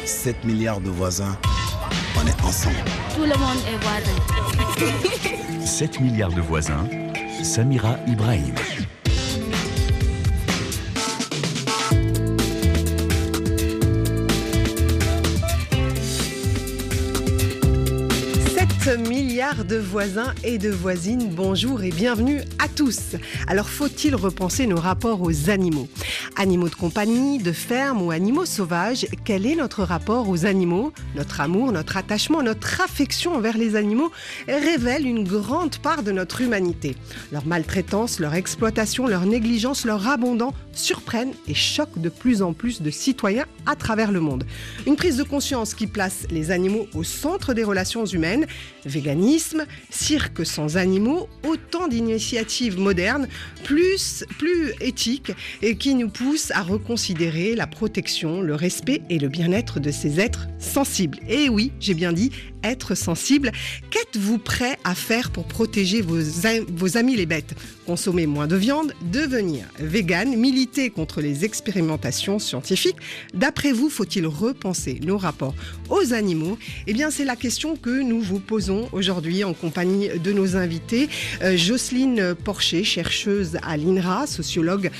7 milliards de voisins, on est ensemble. Tout le monde est voisin. 7 milliards de voisins, Samira Ibrahim. Milliards de voisins et de voisines, bonjour et bienvenue à tous. Alors faut-il repenser nos rapports aux animaux ? Animaux de compagnie, de ferme ou animaux sauvages, quel est notre rapport aux animaux ? Notre amour, notre attachement, notre affection envers les animaux révèlent une grande part de notre humanité. Leur maltraitance, leur exploitation, leur négligence, leur abandon surprennent et choquent de plus en plus de citoyens à travers le monde. Une prise de conscience qui place les animaux au centre des relations humaines. Véganisme, cirque sans animaux, autant d'initiatives modernes, plus éthiques et qui nous poussent à reconsidérer la protection, le respect et le bien-être de ces êtres sensibles. Et oui, j'ai bien dit être sensible. Qu'êtes-vous prêt à faire pour protéger vos amis les bêtes ? Consommer moins de viande, devenir vegan, militer contre les expérimentations scientifiques. D'après vous, faut-il repenser nos rapports aux animaux ? Eh bien, c'est la question que nous vous posons aujourd'hui en compagnie de nos invités. Jocelyne Porcher, chercheuse à l'INRA, sociologue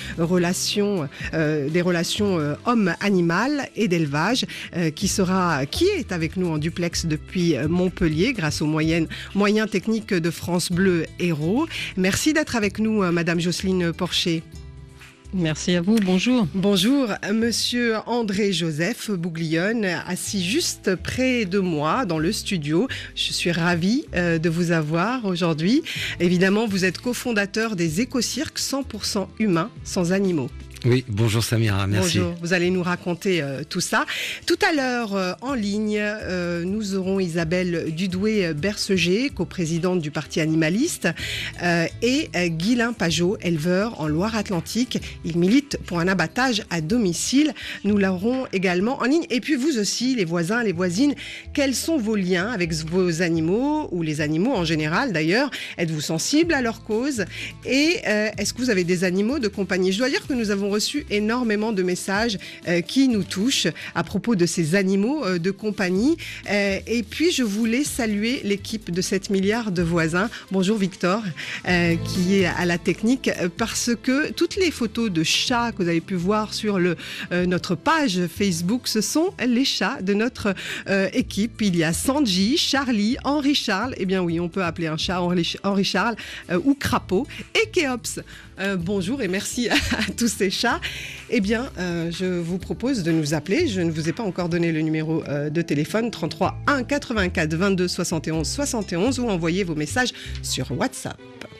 des relations homme-animal et d'élevage, qui est avec nous en duplex depuis Montpellier grâce aux moyens techniques de France Bleu Héros. Merci d'être avec nous, Madame Jocelyne Porcher. Merci à vous, bonjour. Bonjour, Monsieur André-Joseph Bouglione, assis juste près de moi dans le studio. Je suis ravie de vous avoir aujourd'hui. Évidemment, vous êtes cofondateur des écocirques 100% humains, sans animaux. Oui, bonjour Samira, merci. Bonjour, vous allez nous raconter tout ça. Tout à l'heure, en ligne, nous aurons Isabelle Dudoué-Berceger, coprésidente du Parti animaliste, et Guylain Pajot, éleveur en Loire-Atlantique. Il milite pour un abattage à domicile. Nous l'aurons également en ligne. Et puis vous aussi, les voisins, les voisines, quels sont vos liens avec vos animaux, ou les animaux en général d'ailleurs ? Êtes-vous sensible à leur cause ? Et est-ce que vous avez des animaux de compagnie ? Je dois dire que nous avons reçu énormément de messages qui nous touchent à propos de ces animaux de compagnie. Et puis, je voulais saluer l'équipe de 7 milliards de voisins. Bonjour Victor, qui est à la technique, parce que toutes les photos de chats que vous avez pu voir sur notre page Facebook, ce sont les chats de notre équipe. Il y a Sanji, Charlie, Henri-Charles. Eh bien oui, on peut appeler un chat Henri-Charles ou Crapaud. Et Kéops. Bonjour et merci à tous ces chats. Eh bien, je vous propose de nous appeler. Je ne vous ai pas encore donné le numéro de téléphone 33 1 84 22 71 71 ou envoyez vos messages sur WhatsApp.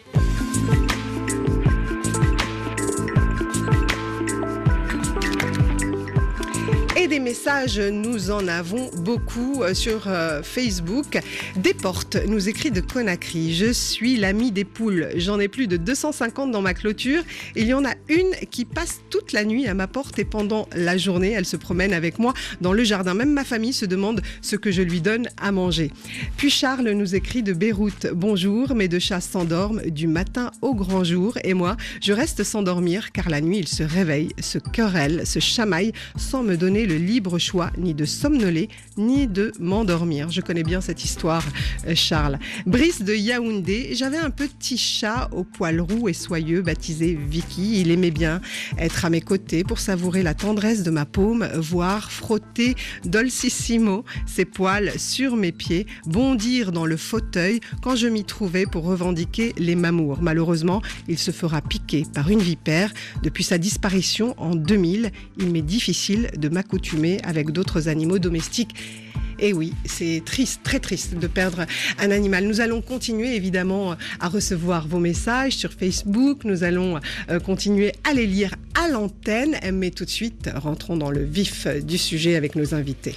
Et des messages, nous en avons beaucoup sur Facebook. Desportes nous écrit de Conakry. Je suis l'ami des poules. J'en ai plus de 250 dans ma clôture. Il y en a une qui passe toute la nuit à ma porte et pendant la journée, elle se promène avec moi dans le jardin. Même ma famille se demande ce que je lui donne à manger. Puis Charles nous écrit de Beyrouth. Bonjour, mes deux chats s'endorment du matin au grand jour. Et moi, je reste sans dormir car la nuit, ils se réveillent, se querellent, se chamaillent sans me donner le libre choix ni de somnoler ni de m'endormir. Je connais bien cette histoire, Charles. Brice de Yaoundé, j'avais un petit chat au poil roux et soyeux baptisé Vicky. Il aimait bien être à mes côtés pour savourer la tendresse de ma paume, voir frotter dolcissimo ses poils sur mes pieds, bondir dans le fauteuil quand je m'y trouvais pour revendiquer les mamours. Malheureusement, il se fera piquer par une vipère. Depuis sa disparition en 2000, il m'est difficile de m'accoutumer avec d'autres animaux domestiques. Et oui, c'est triste, très triste de perdre un animal. Nous allons continuer évidemment à recevoir vos messages sur Facebook. Nous allons continuer à les lire à l'antenne. Mais tout de suite, rentrons dans le vif du sujet avec nos invités.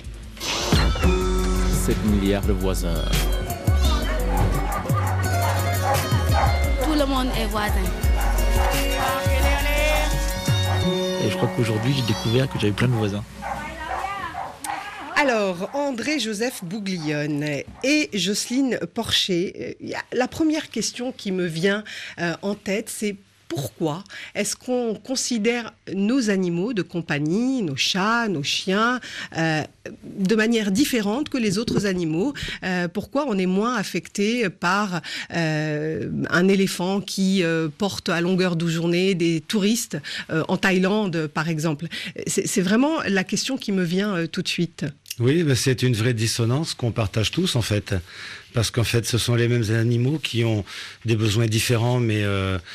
7 milliards de voisins. Tout le monde est voisin. Et je crois qu'aujourd'hui, j'ai découvert que j'avais plein de voisins. Alors, André-Joseph Bouglione et Jocelyne Porcher, la première question qui me vient en tête, c'est pourquoi est-ce qu'on considère nos animaux de compagnie, nos chats, nos chiens, de manière différente que les autres animaux? Pourquoi on est moins affecté par un éléphant qui porte à longueur de journée des touristes en Thaïlande, par exemple? C'est vraiment la question qui me vient tout de suite. Oui, c'est une vraie dissonance qu'on partage tous en fait. Parce qu'en fait, ce sont les mêmes animaux qui ont des besoins différents, mais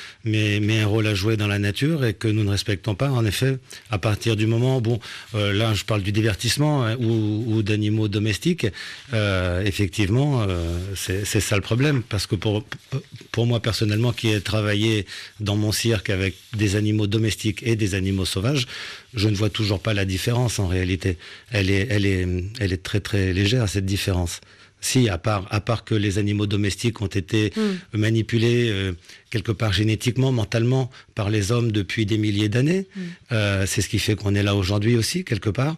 un rôle à jouer dans la nature et que nous ne respectons pas. En effet, à partir du moment, là, je parle du divertissement ou d'animaux domestiques. Effectivement, c'est ça le problème, parce que pour moi personnellement, qui ai travaillé dans mon cirque avec des animaux domestiques et des animaux sauvages, je ne vois toujours pas la différence en réalité. Elle est très très légère, cette différence. Si, à part que les animaux domestiques ont été manipulés quelque part génétiquement, mentalement, par les hommes depuis des milliers d'années. C'est ce qui fait qu'on est là aujourd'hui aussi, quelque part.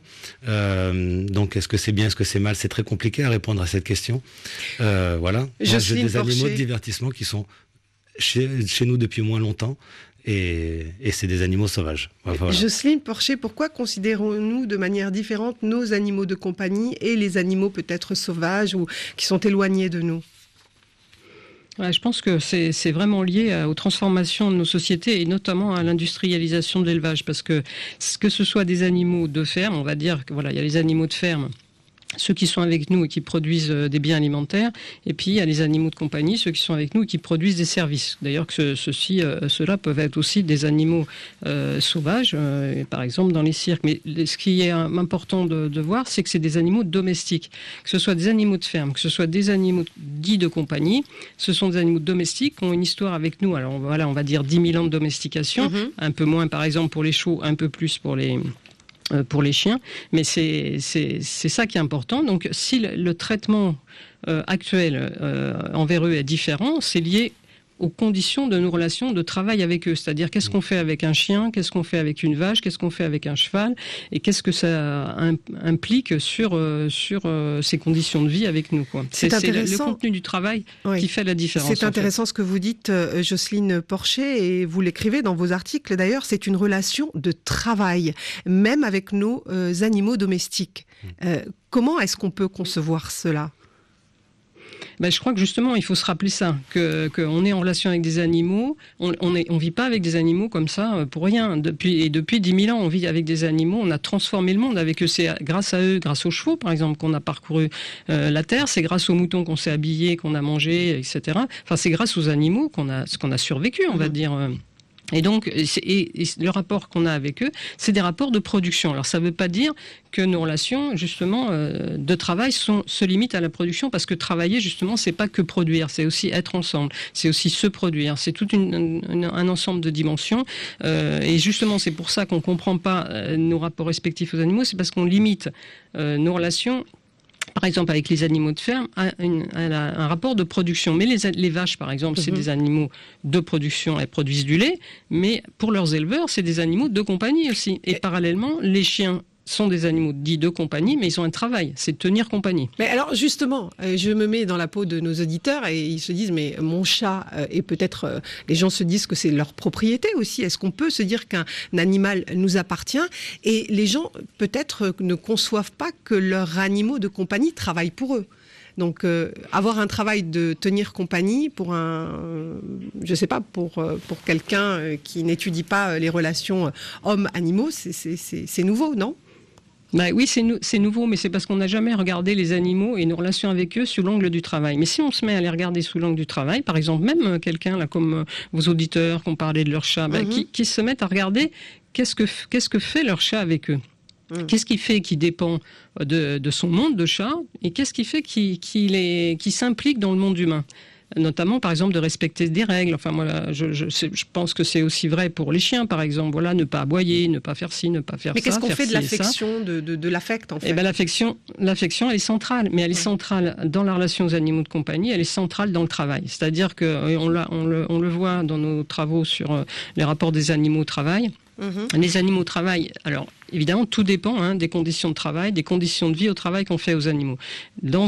Donc, est-ce que c'est bien, est-ce que c'est mal? C'est très compliqué à répondre à cette question. Voilà. Moi, j'ai des animaux de divertissement qui sont chez nous depuis moins longtemps. Et c'est des animaux sauvages. Voilà. Jocelyne Porcher, pourquoi considérons-nous de manière différente nos animaux de compagnie et les animaux peut-être sauvages ou qui sont éloignés de nous? Ouais, je pense que c'est vraiment lié aux transformations de nos sociétés et notamment à l'industrialisation de l'élevage, parce que ce soit des animaux de ferme, on va dire que voilà, il y a les animaux de ferme, ceux qui sont avec nous et qui produisent des biens alimentaires, et puis il y a les animaux de compagnie, ceux qui sont avec nous et qui produisent des services. D'ailleurs, que ceux-là peuvent être aussi des animaux sauvages, par exemple dans les cirques. Mais ce qui est important de voir, c'est que c'est des animaux domestiques. Que ce soit des animaux de ferme, que ce soit des animaux dits de compagnie, ce sont des animaux domestiques qui ont une histoire avec nous. Alors voilà, on va dire 10 000 ans de domestication, un peu moins par exemple pour les chevaux, un peu plus pour les chiens, mais c'est ça qui est important. Donc si le traitement actuel envers eux est différent, c'est lié aux conditions de nos relations de travail avec eux. C'est-à-dire qu'est-ce qu'on fait avec un chien, qu'est-ce qu'on fait avec une vache, qu'est-ce qu'on fait avec un cheval, et qu'est-ce que ça implique sur ces conditions de vie avec nous, quoi. C'est le contenu du travail qui fait la différence. C'est intéressant ce que vous dites, Jocelyne Porcher, et vous l'écrivez dans vos articles d'ailleurs, c'est une relation de travail, même avec nos animaux domestiques. Comment est-ce qu'on peut concevoir cela ? Je crois que justement, il faut se rappeler ça, qu'on est en relation avec des animaux, on vit pas avec des animaux comme ça pour rien. Depuis 10 000 ans, on vit avec des animaux, on a transformé le monde avec eux. C'est grâce à eux, grâce aux chevaux, par exemple, qu'on a parcouru la terre. C'est grâce aux moutons qu'on s'est habillé, qu'on a mangé, etc. Enfin, c'est grâce aux animaux qu'on a survécu, on va dire. Et donc, le rapport qu'on a avec eux, c'est des rapports de production. Alors, ça ne veut pas dire que nos relations, justement, de travail se limitent à la production, parce que travailler, justement, c'est pas que produire, c'est aussi être ensemble, c'est aussi se produire, c'est tout un ensemble de dimensions. Et justement, c'est pour ça qu'on comprend pas nos rapports respectifs aux animaux, c'est parce qu'on limite nos relations, par exemple avec les animaux de ferme, à un rapport de production. Mais les vaches, par exemple, c'est des animaux de production, elles produisent du lait, mais pour leurs éleveurs, c'est des animaux de compagnie aussi. Et parallèlement, les chiens sont des animaux dits de compagnie, mais ils ont un travail, c'est de tenir compagnie. Mais alors justement, je me mets dans la peau de nos auditeurs et ils se disent, mais mon chat, et peut-être les gens se disent que c'est leur propriété aussi. Est-ce qu'on peut se dire qu'un animal nous appartient? Et les gens peut-être ne conçoivent pas que leurs animaux de compagnie travaillent pour eux. Donc, avoir un travail de tenir compagnie pour pour quelqu'un qui n'étudie pas les relations hommes-animaux, c'est nouveau, non ? Oui, c'est nouveau, mais c'est parce qu'on n'a jamais regardé les animaux et nos relations avec eux sous l'angle du travail. Mais si on se met à les regarder sous l'angle du travail, par exemple, même quelqu'un là comme vos auditeurs qui ont parlé de leur chat, qui se mettent à regarder qu'est-ce que fait leur chat avec eux. Qu'est-ce qui fait qu'il dépend de son monde de chat, et qu'est-ce qui fait qu'il s'implique dans le monde humain, notamment par exemple de respecter des règles. Enfin voilà, je pense que c'est aussi vrai pour les chiens, par exemple. Voilà, ne pas aboyer, ne pas faire ci, ne pas faire ça. Mais qu'est-ce qu'on fait de l'affection, de l'affect en fait? L'affection, elle est centrale, mais elle est centrale dans la relation aux animaux de compagnie. Elle est centrale dans le travail. C'est-à-dire que on le voit dans nos travaux sur les rapports des animaux au travail. Les animaux travaillent. Alors, évidemment, tout dépend des conditions de travail, des conditions de vie au travail qu'on fait aux animaux. Dans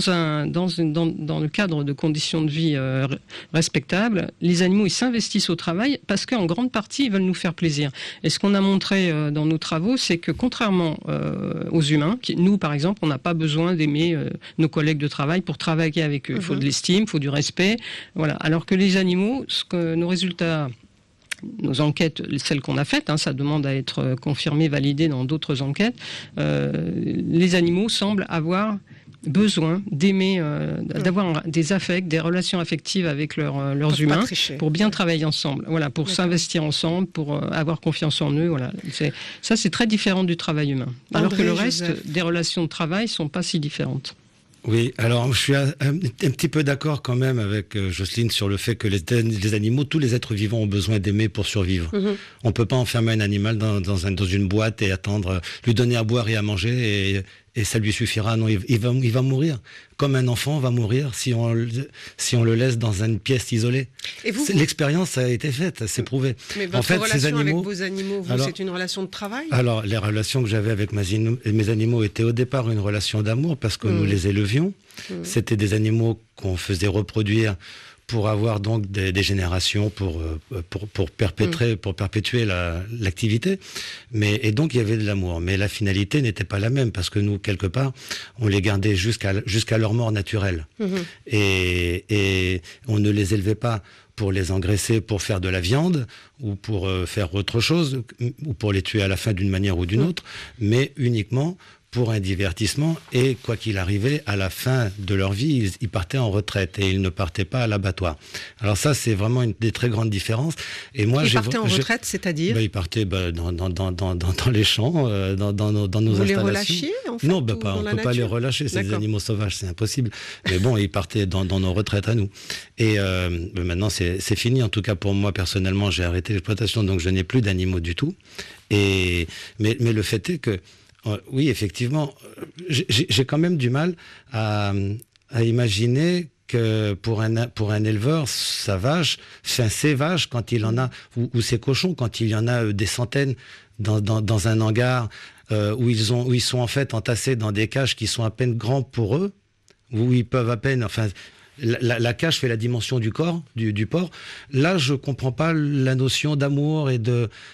le cadre de conditions de vie respectables, les animaux, ils s'investissent au travail parce qu'en grande partie, ils veulent nous faire plaisir. Et ce qu'on a montré dans nos travaux, c'est que contrairement aux humains, nous, par exemple, on n'a pas besoin d'aimer nos collègues de travail pour travailler avec eux. Il faut de l'estime, il faut du respect. Voilà. Alors que les animaux, nos résultats... Nos enquêtes, celles qu'on a faites, ça demande à être confirmé, validé dans d'autres enquêtes, les animaux semblent avoir besoin d'aimer, d'avoir des affects, des relations affectives avec leurs humains pour bien travailler ensemble, voilà, pour s'investir ensemble, pour avoir confiance en eux. Voilà. Ça, c'est très différent du travail humain. Alors que le reste des relations de travail ne sont pas si différentes. Oui, alors je suis un petit peu d'accord quand même avec Jocelyne sur le fait que les animaux, tous les êtres vivants ont besoin d'aimer pour survivre. On ne peut pas enfermer un animal dans une boîte et attendre, lui donner à boire et à manger et ça lui suffira. Non, il va mourir. Comme un enfant va mourir si on le laisse dans une pièce isolée. L'expérience a été faite, c'est prouvé. Mais votre relation avec vos animaux, c'est une relation de travail ? Alors, les relations que j'avais avec mes animaux étaient au départ une relation d'amour parce que nous les élevions. C'était des animaux qu'on faisait reproduire pour avoir donc des générations pour perpétuer l'activité. Et donc il y avait de l'amour. Mais la finalité n'était pas la même parce que nous, quelque part, on les gardait jusqu'à leur mort naturelle. Et on ne les élevait pas pour les engraisser, pour faire de la viande ou pour faire autre chose, ou pour les tuer à la fin d'une manière ou d'une autre, mais uniquement pour un divertissement, et quoi qu'il arrivait, à la fin de leur vie, ils partaient en retraite et ils ne partaient pas à l'abattoir. Alors ça, c'est vraiment une des très grandes différences. Et moi, ils partaient en retraite, c'est-à-dire ils partaient dans les champs, dans nos installations. Vous les relâchiez, en fait? Non, on ne peut pas les relâcher, c'est des animaux sauvages, c'est impossible. Mais bon, ils partaient dans nos retraites à nous. Et maintenant, c'est fini. En tout cas, pour moi, personnellement, j'ai arrêté l'exploitation, donc je n'ai plus d'animaux du tout. Mais le fait est que oui, effectivement, j'ai quand même du mal à imaginer que pour un éleveur, ses vaches, quand il en a, ou ses cochons, quand il y en a des centaines dans un hangar où ils sont en fait entassés dans des cages qui sont à peine grands pour eux, où ils peuvent à peine, la cage fait la dimension du corps, du porc. Là, je comprends pas la notion d'amour et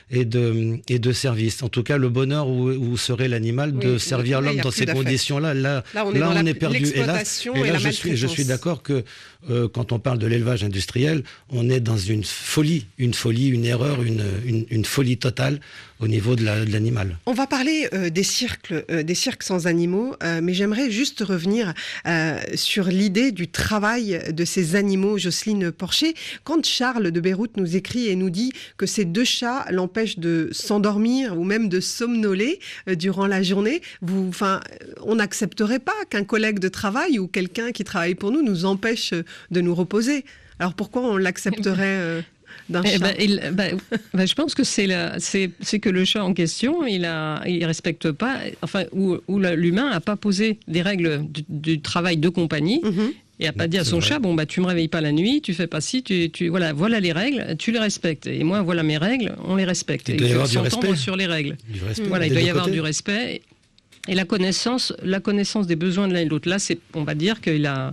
de service. En tout cas, le bonheur où serait l'animal de servir l'homme dans ces conditions-là. Là, on est perdu. Et là, je suis d'accord que quand on parle de l'élevage industriel, on est dans une folie, une erreur, une folie totale au niveau de l'animal. On va parler des cirques sans animaux, mais j'aimerais juste revenir sur l'idée du travail de ces animaux. Jocelyne Porcher, quand Charles de Beyrouth nous écrit et nous dit que ces 2 chats l'empêchent de s'endormir ou même de somnoler durant la journée, on n'accepterait pas qu'un collègue de travail ou quelqu'un qui travaille pour nous empêche de nous reposer. Alors pourquoi on l'accepterait d'un chat? Je pense que c'est que le chat en question, il respecte pas, ou l'humain n'a pas posé des règles du travail de compagnie. Et n'a pas dit à son chat, tu me réveilles pas la nuit, tu fais pas ci, voilà les règles, tu les respectes. Et moi, voilà mes règles, on les respecte. Il doit y avoir du respect sur les règles. Il doit y avoir du respect. Et la connaissance des besoins de l'un et de l'autre. Là, on va dire qu'il a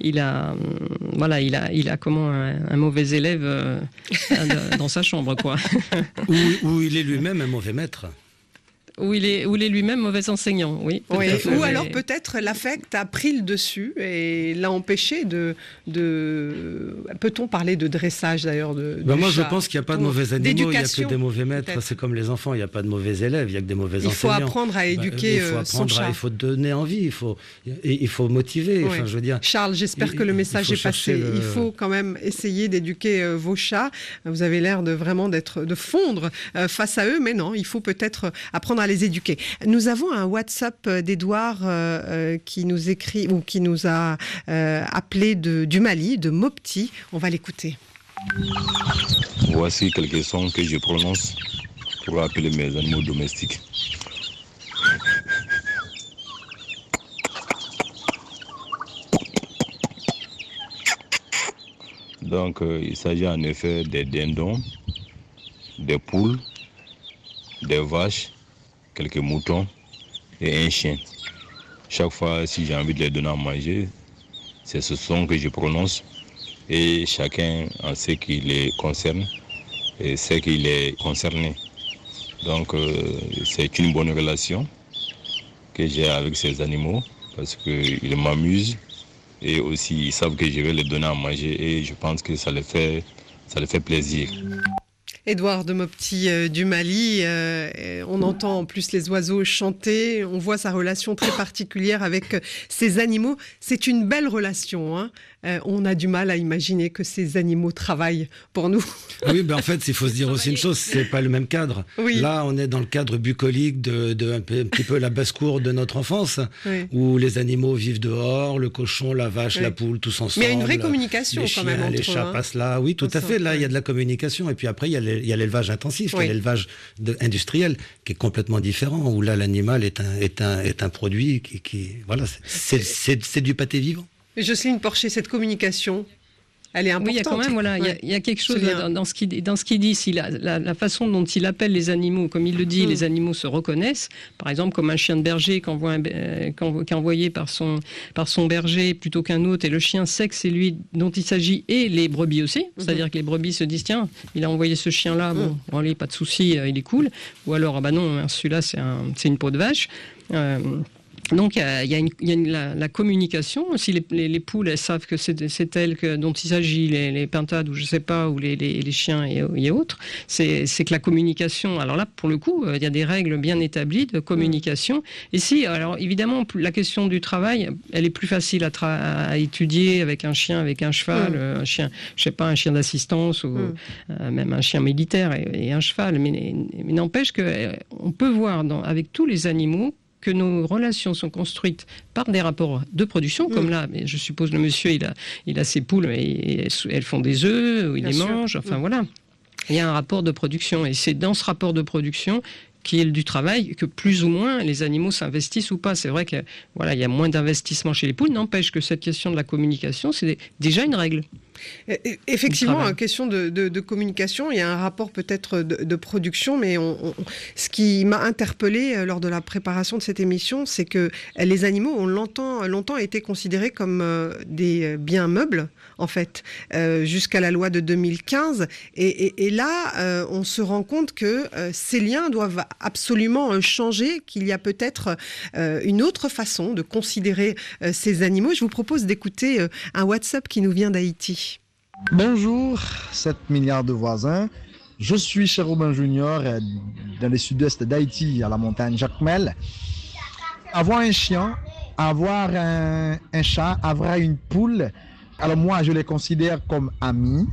comment un mauvais élève dans sa chambre, quoi. Ou il est lui-même un mauvais maître. Où il est lui-même mauvais enseignant, oui. Ou alors peut-être l'affect a pris le dessus et l'a empêché de... Peut-on parler de dressage d'ailleurs moi je pense qu'il n'y a pas de mauvais animaux, il n'y a que des mauvais maîtres. C'est comme les enfants, il n'y a pas de mauvais élèves, il n'y a que des mauvais enseignants. Il faut apprendre à éduquer son chat. Il faut donner envie, il faut motiver. Oui. Je veux dire, Charles, j'espère que le message est passé. Il faut quand même essayer d'éduquer vos chats. Vous avez l'air de fondre face à eux, mais non, il faut peut-être apprendre à les éduquer. Nous avons un WhatsApp d'Edouard qui nous écrit ou qui nous a appelé du Mali, de Mopti. On va l'écouter. Voici quelques sons que je prononce pour appeler mes animaux domestiques. Donc, il s'agit en effet des dindons, des poules, des vaches, quelques moutons et un chien. Chaque fois, si j'ai envie de les donner à manger, c'est ce son que je prononce et chacun en sait qui les concerne et sait qu'il est concerné. Donc, c'est une bonne relation que j'ai avec ces animaux parce qu'ils m'amusent et aussi ils savent que je vais les donner à manger et je pense que ça les fait plaisir. Édouard de Mopti du Mali, on entend en plus les oiseaux chanter, on voit sa relation très particulière avec ces animaux. C'est une belle relation, hein. On a du mal à imaginer que ces animaux travaillent pour nous. Oui, en fait, il faut se dire aussi une chose, c'est pas le même cadre. Oui. Là, on est dans le cadre bucolique de un petit peu la basse-cour de notre enfance, oui. où les animaux vivent dehors, le cochon, la vache, oui. la poule, tous ensemble. Mais il y a une vraie communication les quand chiens, même entre les chats eux, passent là. Oui, tout à fait. Là, il y a de la communication. Et puis après, il y a l'élevage intensif, oui. il y a l'élevage industriel, qui est complètement différent, où là, l'animal est un produit qui voilà, c'est du pâté vivant. Jocelyne Porcher, cette communication, elle est importante. Oui, il y a quand même, voilà, il y a quelque chose dans ce qu'il dit. Si la façon dont il appelle les animaux, comme il le dit, les animaux se reconnaissent. Par exemple, comme un chien de berger qui est envoyé par son berger plutôt qu'un autre, et le chien sait que c'est lui dont il s'agit, et les brebis aussi. C'est-à-dire que les brebis se disent, tiens, il a envoyé ce chien-là, bon, allez, pas de souci, il est cool. Ou alors, ah bah non, celui-là, c'est une peau de vache. Donc il y a la communication. Si les poules, elles savent que c'est elles dont il s'agit, les pintades ou je sais pas, ou les chiens et autres, c'est que la communication. Alors là, pour le coup, il y a des règles bien établies de communication. Et si, alors évidemment, la question du travail, elle est plus facile à étudier avec un chien, avec un cheval, un chien, je sais pas, un chien d'assistance ou même un chien militaire et un cheval. Mais n'empêche que on peut voir avec tous les animaux que nos relations sont construites par des rapports de production, comme là, je suppose le monsieur, il a ses poules, et elles font des œufs, ou il les mange, enfin voilà. Il y a un rapport de production, et c'est dans ce rapport de production qui est du travail, que plus ou moins les animaux s'investissent ou pas. C'est vrai que voilà, il y a moins d'investissement chez les poules, n'empêche que cette question de la communication, c'est déjà une règle. Effectivement, question de communication, il y a un rapport peut-être de production, mais ce qui m'a interpellée lors de la préparation de cette émission, c'est que les animaux ont longtemps été considérés comme des biens meubles, en fait, jusqu'à la loi de 2015. Et là, on se rend compte que ces liens doivent absolument changer, qu'il y a peut-être une autre façon de considérer ces animaux. Je vous propose d'écouter un WhatsApp qui nous vient d'Haïti. Bonjour, 7 milliards de voisins. Je suis chez Robin Junior, dans le sud-est d'Haïti, à la montagne Jacmel. Avoir un chien, avoir un chat, avoir une poule, alors moi, je les considère comme amis.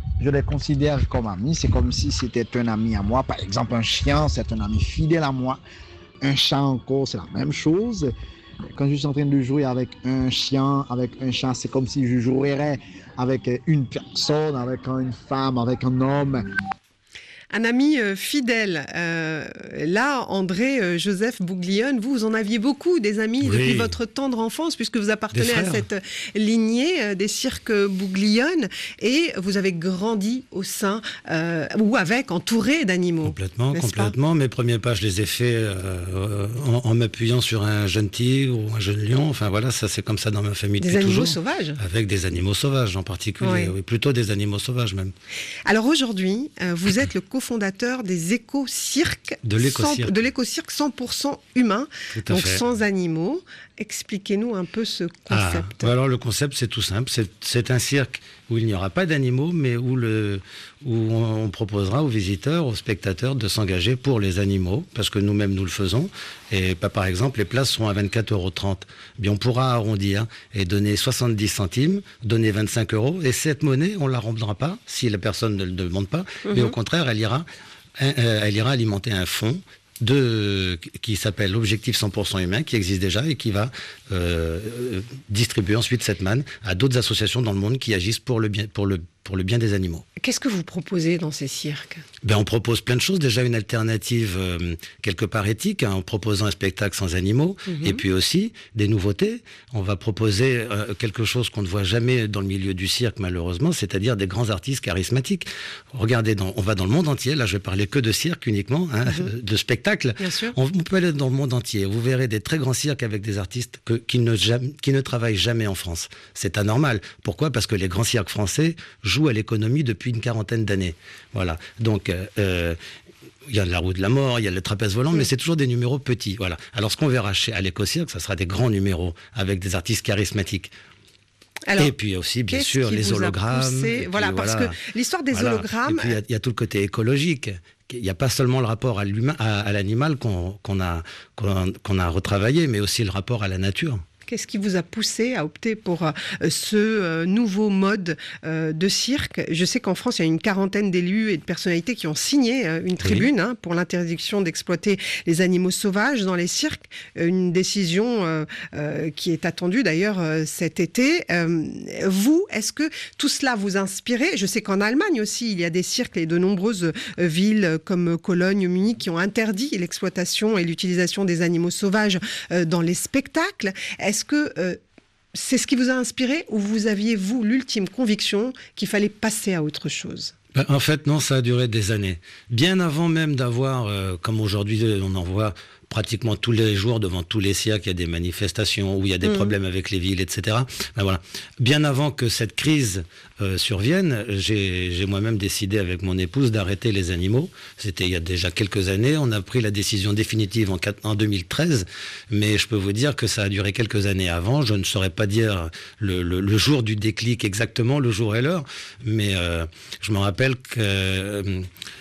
C'est comme si c'était un ami à moi. Par exemple, un chien, c'est un ami fidèle à moi. Un chat encore, c'est la même chose. Quand je suis en train de jouer avec un chien, avec un chat, c'est comme si je jouerais avec une personne, avec une femme, avec un homme. Un ami fidèle. Là, André Joseph Bouglione, vous en aviez beaucoup des amis depuis votre tendre enfance, puisque vous appartenez à cette lignée des cirques Bouglione, et vous avez grandi au sein ou entouré d'animaux. Complètement. Mes premiers pas, je les ai faits en m'appuyant sur un jeune tigre ou un jeune lion. Enfin voilà, ça c'est comme ça dans ma famille. Des animaux sauvages. Avec des animaux sauvages en particulier, oui, plutôt des animaux sauvages même. Alors aujourd'hui, vous êtes le cofondateur des éco-cirques, de l'éco-cirque 100% humain, donc sans animaux. Expliquez-nous un peu ce concept. Alors le concept, c'est tout simple. C'est un cirque où il n'y aura pas d'animaux, mais où on proposera aux visiteurs, aux spectateurs de s'engager pour les animaux, parce que nous-mêmes nous le faisons. Et par exemple, les places seront à 24,30 €. Bien, on pourra arrondir et donner 70 centimes, donner 25 €. Et cette monnaie, on ne la rendra pas si la personne ne le demande pas. Mais au contraire, elle ira alimenter un fonds qui s'appelle Objectif 100% humain, qui existe déjà et qui va distribuer ensuite cette manne à d'autres associations dans le monde qui agissent pour le pour le bien des animaux. Qu'est-ce que vous proposez dans ces cirques ? On propose plein de choses. Déjà une alternative quelque part éthique, en proposant un spectacle sans animaux. Et puis aussi des nouveautés. On va proposer quelque chose qu'on ne voit jamais dans le milieu du cirque, malheureusement, c'est-à-dire des grands artistes charismatiques. Regardez, on va dans le monde entier. Là, je vais parler que de cirque uniquement, de spectacle. Bien sûr. On peut aller dans le monde entier. Vous verrez des très grands cirques avec des artistes qui ne travaillent jamais en France. C'est anormal. Pourquoi ? Parce que les grands cirques français jouent à l'économie depuis une quarantaine d'années. Voilà. Donc, il y a la roue de la mort, il y a le trapèze volant, mais c'est toujours des numéros petits. Voilà. Alors, ce qu'on verra à l'Éco-Cirque, ça sera des grands numéros avec des artistes charismatiques. Alors, et puis aussi, bien sûr, les hologrammes. Voilà, parce que l'histoire des hologrammes... Et puis, il y a tout le côté écologique. Il n'y a pas seulement le rapport à l'animal qu'on a retravaillé, mais aussi le rapport à la nature. Qu'est-ce qui vous a poussé à opter pour ce nouveau mode de cirque ? Je sais qu'en France, il y a une quarantaine d'élus et de personnalités qui ont signé une tribune pour l'interdiction d'exploiter les animaux sauvages dans les cirques. Une décision qui est attendue d'ailleurs cet été. Vous, est-ce que tout cela vous inspire ? Je sais qu'en Allemagne aussi, il y a des cirques et de nombreuses villes comme Cologne, Munich qui ont interdit l'exploitation et l'utilisation des animaux sauvages dans les spectacles. Est-ce que c'est ce qui vous a inspiré ou vous aviez, vous, l'ultime conviction qu'il fallait passer à autre chose ? En fait, non, ça a duré des années. Bien avant même d'avoir, comme aujourd'hui, on en voit pratiquement tous les jours devant tous les cirques, il y a des manifestations où il y a des problèmes avec les villes, etc. Voilà. Bien avant que cette crise survienne, j'ai moi-même décidé avec mon épouse d'arrêter les animaux. C'était il y a déjà quelques années. On a pris la décision définitive en 2013, mais je peux vous dire que ça a duré quelques années avant. Je ne saurais pas dire le jour du déclic exactement, le jour et l'heure, mais je me rappelle que...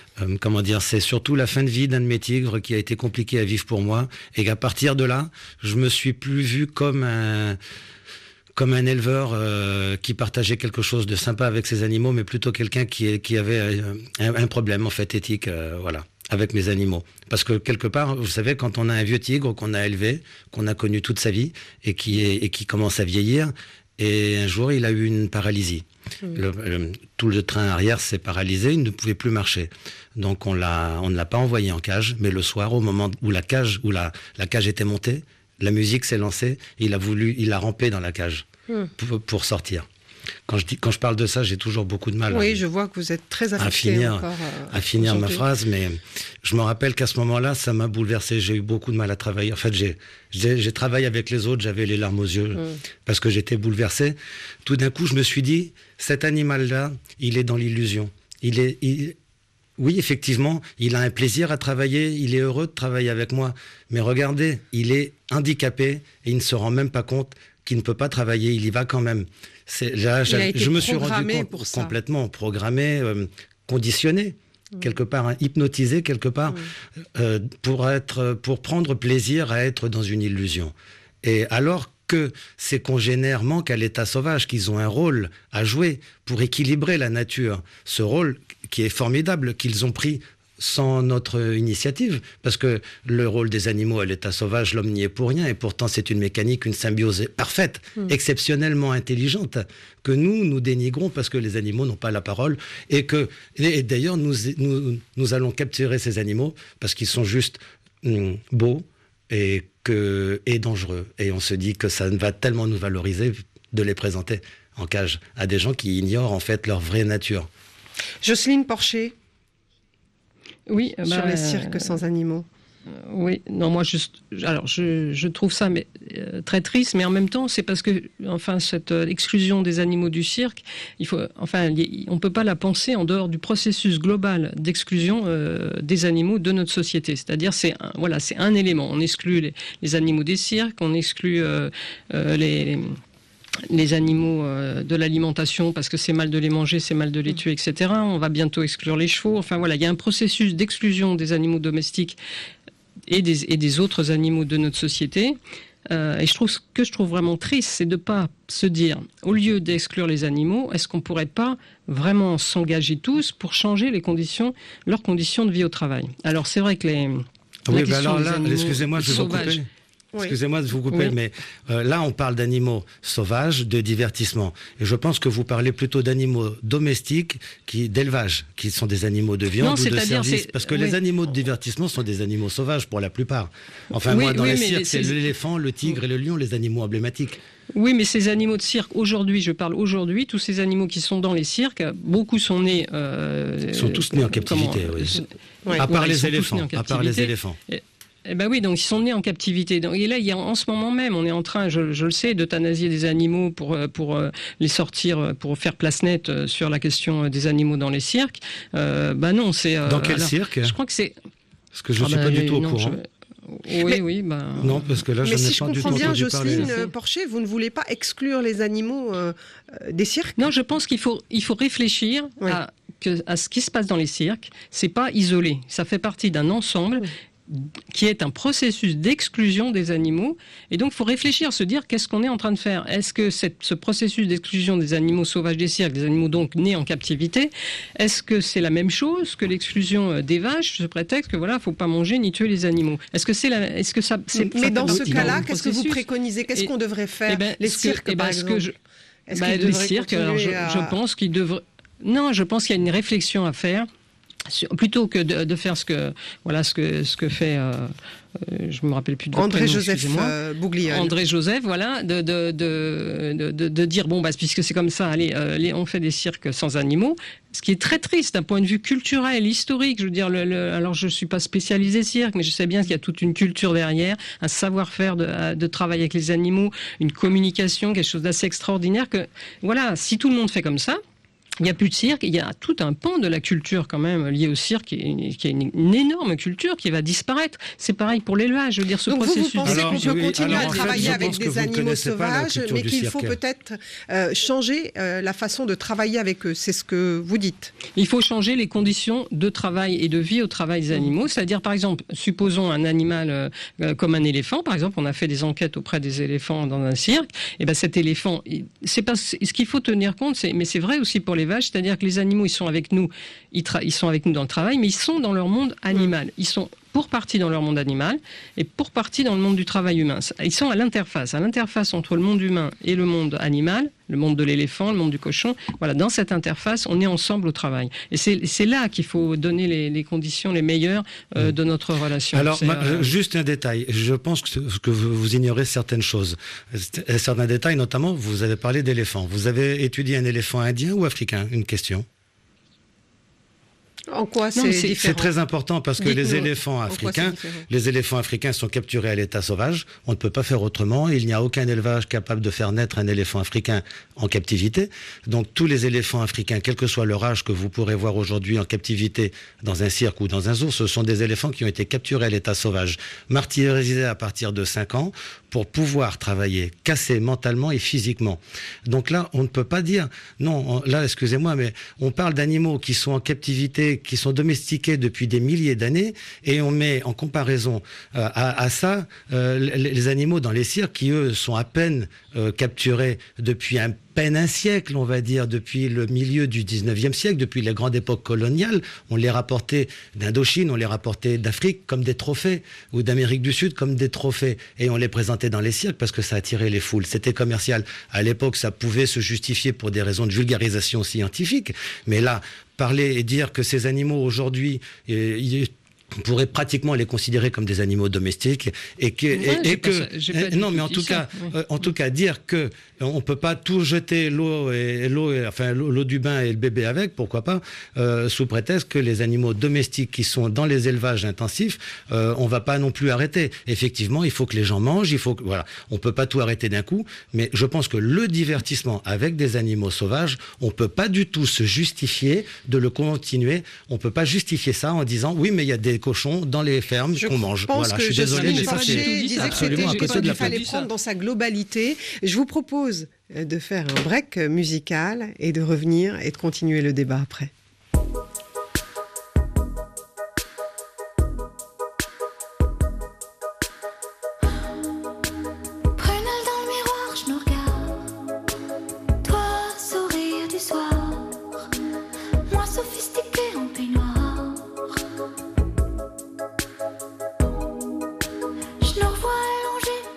c'est surtout la fin de vie d'un de mes tigres qui a été compliqué à vivre pour moi, et qu'à partir de là, je me suis plus vu comme un éleveur qui partageait quelque chose de sympa avec ses animaux, mais plutôt quelqu'un qui avait un problème en fait éthique, avec mes animaux. Parce que quelque part, vous savez, quand on a un vieux tigre qu'on a élevé, qu'on a connu toute sa vie et qui commence à vieillir, et un jour il a eu une paralysie. Tout le train arrière s'est paralysé, il ne pouvait plus marcher. Donc on ne l'a pas envoyé en cage, mais le soir, au moment où la cage était montée, la musique s'est lancée, il a rampé dans la cage pour sortir. Quand je parle de ça, j'ai toujours beaucoup de mal. Oui, je vois que vous êtes très affecté à finir ma phrase, mais je me rappelle qu'à ce moment-là, ça m'a bouleversé. J'ai eu beaucoup de mal à travailler. En fait, j'ai travaillé avec les autres, j'avais les larmes aux yeux parce que j'étais bouleversé. Tout d'un coup, je me suis dit, cet animal-là, il est dans l'illusion. Oui, effectivement, il a un plaisir à travailler, il est heureux de travailler avec moi. Mais regardez, il est handicapé et il ne se rend même pas compte qu'il ne peut pas travailler, il y va quand même. Je me suis rendu compte complètement programmé, conditionné, quelque part, hypnotisé quelque part, pour prendre plaisir à être dans une illusion. Et alors que ces congénères manquent à l'état sauvage, qu'ils ont un rôle à jouer pour équilibrer la nature, ce rôle qui est formidable, qu'ils ont pris sans notre initiative, parce que le rôle des animaux à l'état sauvage, l'homme n'y est pour rien, et pourtant c'est une mécanique, une symbiose parfaite, exceptionnellement intelligente, que nous dénigrons parce que les animaux n'ont pas la parole, et d'ailleurs nous allons capturer ces animaux parce qu'ils sont juste beaux et dangereux, et on se dit que ça va tellement nous valoriser de les présenter en cage à des gens qui ignorent en fait leur vraie nature. Jocelyne Porcher. Oui, sur les cirques sans animaux. Oui, non, moi je trouve ça très triste, mais en même temps c'est parce que cette exclusion des animaux du cirque, on peut pas la penser en dehors du processus global d'exclusion des animaux de notre société. C'est-à-dire c'est un élément. On exclut les animaux des cirques, on exclut les animaux de l'alimentation parce que c'est mal de les manger, c'est mal de les tuer, etc. On va bientôt exclure les chevaux. Il y a un processus d'exclusion des animaux domestiques et des autres animaux de notre société. Et ce que je trouve vraiment triste, c'est de ne pas se dire, au lieu d'exclure les animaux, est-ce qu'on ne pourrait pas vraiment s'engager tous pour changer leurs conditions de vie au travail ? Alors c'est vrai que excusez-moi, je vais vous couper. excusez-moi de vous couper, Oui. mais là, on parle d'animaux sauvages, de divertissement. Et je pense que vous parlez plutôt d'animaux domestiques, d'élevage, qui sont des animaux de viande ou de service. Parce que les animaux de divertissement sont des animaux sauvages pour la plupart. Enfin, moi, dans les cirques, c'est l'éléphant, le tigre et le lion, les animaux emblématiques. Oui, mais ces animaux de cirque, je parle aujourd'hui, tous ces animaux qui sont dans les cirques, beaucoup sont nés... Ils sont tous nés en captivité, à part les éléphants. Eh ben oui, donc ils sont nés en captivité. Et là, en ce moment même, on est en train, je le sais, d'euthanasier des animaux pour les sortir, pour faire place nette sur la question des animaux dans les cirques. Non, c'est... dans quel cirque ? Je crois que c'est... Parce que je ne suis pas du tout au courant. Non, parce que là, mais si je comprends bien, Jocelyne Porcher, vous ne voulez pas exclure les animaux des cirques ? Non, je pense qu'il faut réfléchir à ce qui se passe dans les cirques. C'est pas isolé. Ça fait partie d'un ensemble qui est un processus d'exclusion des animaux. Et donc, il faut réfléchir, se dire qu'est-ce qu'on est en train de faire. Est-ce que ce processus d'exclusion des animaux sauvages des cirques, des animaux donc nés en captivité, est-ce que c'est la même chose que l'exclusion des vaches, ce prétexte que voilà, faut pas manger ni tuer les animaux ? Est-ce que Mais dans ce cas-là, qu'est-ce que vous préconisez ? Qu'est-ce qu'on devrait faire ? Les cirques, par exemple. Les cirques, je pense qu'ils devraient... Non, je pense qu'il y a une réflexion à faire. Plutôt que de faire ce que fait, je me rappelle plus de votre prénom, André-Joseph Bouglione. André-Joseph, voilà, de dire puisque c'est comme ça, allez, on fait des cirques sans animaux, ce qui est très triste d'un point de vue culturel, historique. Je veux dire, alors je suis pas spécialisé cirque, mais je sais bien qu'il y a toute une culture derrière, un savoir-faire de travailler avec les animaux, une communication, quelque chose d'assez extraordinaire. Que voilà, si tout le monde fait comme ça. Il n'y a plus de cirque, il y a tout un pan de la culture quand même lié au cirque qui est une énorme culture qui va disparaître. C'est pareil pour l'élevage, je veux dire ce processus. Donc vous pensez qu'on peut continuer à travailler avec des animaux sauvages, mais qu'il faut peut-être changer la façon de travailler avec eux, c'est ce que vous dites. Il faut changer les conditions de travail et de vie au travail des animaux, c'est-à-dire par exemple, supposons un animal comme un éléphant, par exemple, on a fait des enquêtes auprès des éléphants dans un cirque, et ben cet éléphant, c'est pas ce qu'il faut tenir compte, mais c'est vrai aussi pour les vaches, c'est-à-dire que les animaux, ils sont avec nous, ils sont avec nous dans le travail, mais ils sont dans leur monde animal. Ils sont pour partie dans leur monde animal et pour partie dans le monde du travail humain. Ils sont à l'interface entre le monde humain et le monde animal, le monde de l'éléphant, le monde du cochon. Voilà, dans cette interface, on est ensemble au travail. Et c'est là qu'il faut donner les conditions les meilleures de notre relation. Alors, juste un détail. Je pense que vous ignorez certaines choses. Certains détails, notamment, vous avez parlé d'éléphants. Vous avez étudié un éléphant indien ou africain ? Une question. En quoi c'est différent ? C'est très important parce que les éléphants africains sont capturés à l'état sauvage. On ne peut pas faire autrement. Il n'y a aucun élevage capable de faire naître un éléphant africain en captivité. Donc tous les éléphants africains, quel que soit leur âge que vous pourrez voir aujourd'hui en captivité dans un cirque ou dans un zoo, ce sont des éléphants qui ont été capturés à l'état sauvage, martyrisés à partir de 5 ans pour pouvoir travailler, cassés mentalement et physiquement. Donc là, on ne peut pas dire, non, là, excusez-moi, mais on parle d'animaux qui sont en captivité, qui sont domestiqués depuis des milliers d'années, et on met en comparaison à ça les animaux dans les cirques qui, eux, sont à peine capturés depuis à peine un siècle, on va dire, depuis le milieu du 19e siècle, depuis les grandes époques coloniales. On les rapportait d'Indochine, on les rapportait d'Afrique comme des trophées, ou d'Amérique du Sud comme des trophées, et on les présentait dans les cirques parce que ça attirait les foules. C'était commercial. À l'époque, ça pouvait se justifier pour des raisons de vulgarisation scientifique, mais là, parler et dire que ces animaux aujourd'hui, on pourrait pratiquement les considérer comme des animaux domestiques en tout cas dire que on peut pas tout jeter l'eau du bain et le bébé avec, pourquoi pas, sous prétexte que les animaux domestiques qui sont dans les élevages intensifs, on va pas non plus arrêter. Effectivement, il faut que les gens mangent, on peut pas tout arrêter d'un coup, mais je pense que le divertissement avec des animaux sauvages, on peut pas du tout se justifier de le continuer. On peut pas justifier ça en disant oui, mais il y a des cochons dans les fermes qu'on mange. Je suis désolé, mais ça c'est absolument à côté de la plaque. Il fallait prendre dans sa globalité. Je vous propose de faire un break musical et de revenir et de continuer le débat après. Je nous revois allongés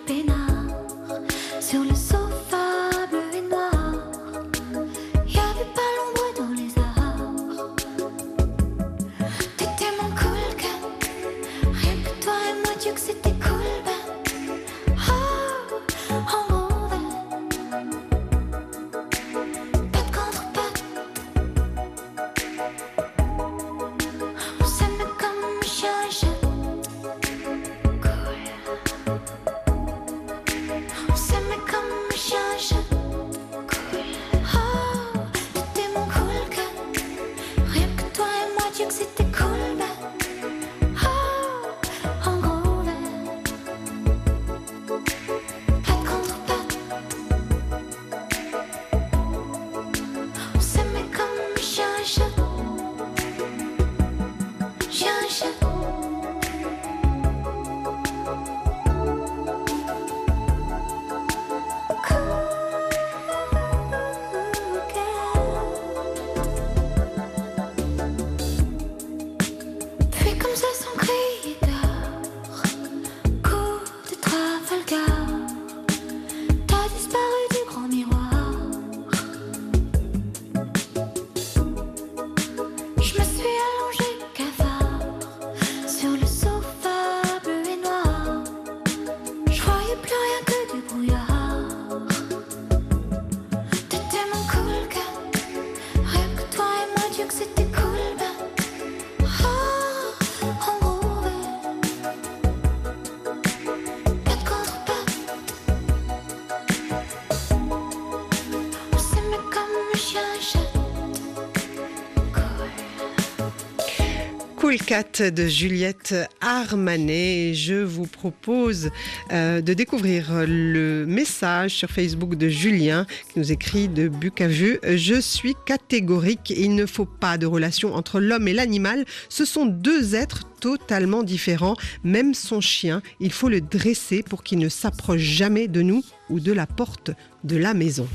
Cat de Juliette Armanet. Je vous propose de découvrir le message sur Facebook de Julien qui nous écrit de Bukavu. Je suis catégorique, il ne faut pas de relation entre l'homme et l'animal. Ce sont deux êtres totalement différents. Même son chien, il faut le dresser pour qu'il ne s'approche jamais de nous ou de la porte de la maison.